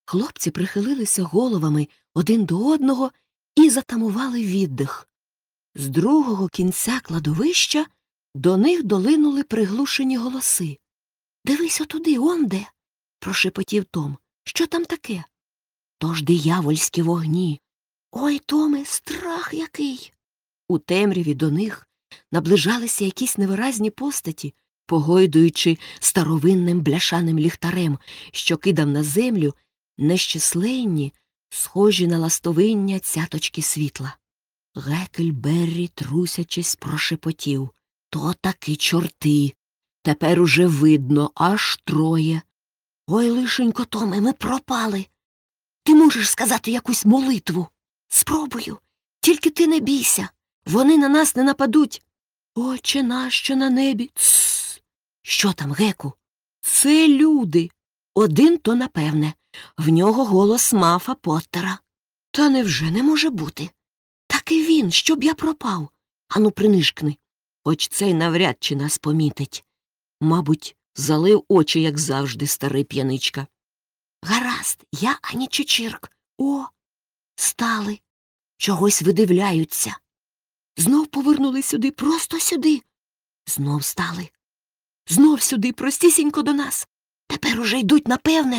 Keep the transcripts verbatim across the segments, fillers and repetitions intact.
Хлопці прихилилися головами один до одного і затамували віддих. З другого кінця кладовища до них долинули приглушені голоси. «Дивись отуди, онде!» – прошепотів Том. «Що там таке?» «То ж диявольські вогні! Ой, Томе, страх який!» У темряві до них наближалися якісь невиразні постаті, погойдуючи старовинним бляшаним ліхтарем, що кидав на землю нещисленні, схожі на ластовиння цяточки світла. Гекльберрі, трусячись, прошепотів. «То таки чорти! Тепер уже видно, аж троє. Ой, лишенько, Томе, ми пропали. Ти можеш сказати якусь молитву? Спробую. Тільки ти не бійся. Вони на нас не нападуть. Отче наш, що на небі. Тссс. Що там, Геку? Це люди. Один то напевне. В нього голос Мафа Поттера. Та невже не може бути? Так і він, щоб я пропав. Ану, принишкни. Хоч цей навряд чи нас помітить. Мабуть, залив очі, як завжди, старий п'яничка. Гаразд, я ані Чичирк. О, стали. Чогось видивляються. Знов повернули сюди, просто сюди. Знов стали. Знов сюди, простісінько до нас. Тепер уже йдуть, напевне.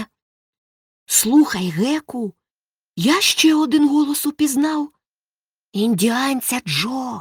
Слухай, Геку, я ще один голос упізнав. Індіанця Джо.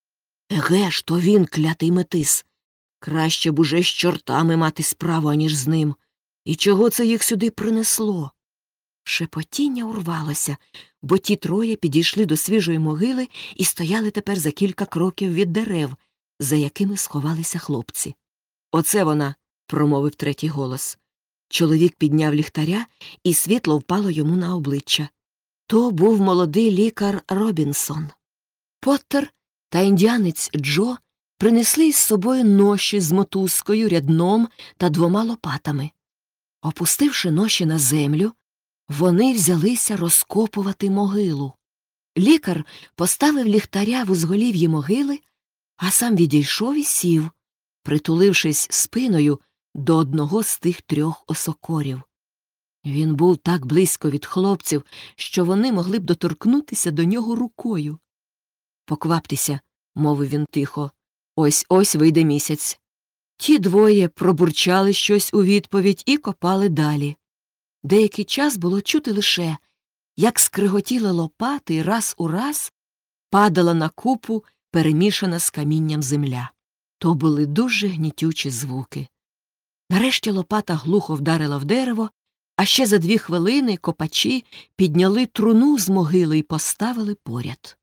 Еге ж, то він, клятий метис. Краще б уже з чортами мати справу, аніж з ним. І чого це їх сюди принесло? Шепотіння урвалося, бо ті троє підійшли до свіжої могили і стояли тепер за кілька кроків від дерев, за якими сховалися хлопці. «Оце вона», – промовив третій голос. Чоловік підняв ліхтаря, і світло впало йому на обличчя. То був молодий лікар Робінсон. Поттер та індіанець Джо принесли із собою ноші з мотузкою, рядном та двома лопатами. Опустивши ноші на землю, вони взялися розкопувати могилу. Лікар поставив ліхтаря в узголів'ї могили, а сам відійшов і сів, притулившись спиною до одного з тих трьох осокорів. Він був так близько від хлопців, що вони могли б доторкнутися до нього рукою. «Покваптеся», – мовив він тихо, – «ось-ось вийде місяць». Ті двоє пробурчали щось у відповідь і копали далі. Деякий час було чути лише, як скриготіли лопати і раз у раз падала на купу перемішана з камінням земля. То були дуже гнітючі звуки. Нарешті лопата глухо вдарила в дерево, а ще за дві хвилини копачі підняли труну з могили і поставили поряд.